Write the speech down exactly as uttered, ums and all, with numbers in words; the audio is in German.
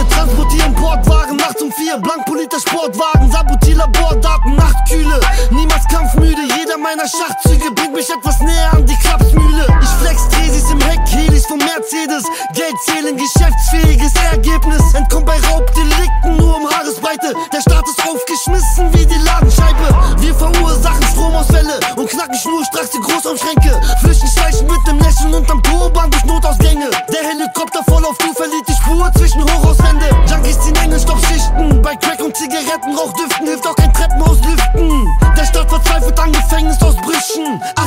Wir transportieren Portwagen nachts um vier, blankpoliter Sportwagen, sabotier Labordaten, Nachtkühle. Niemals kampfmüde, jeder meiner Schachzüge bringt mich etwas näher an die Klapsmühle. Ich flex Tresis im Heck, Helis vom Mercedes, Geld zählen, geschäftsfähiges Ergebnis. Entkommt bei Raubdelikten nur um Haaresbreite, der Staat ist aufgeschmissen wie die Ladenscheibe. Wir verursachen Stromausfälle und knacken schnurstracks die Großraumschränke. Flüchten, schleichen mit dem Lächeln unterm Turban durch Notausgänge. Der Helikopter voll auf Du verliert die Spur zwischen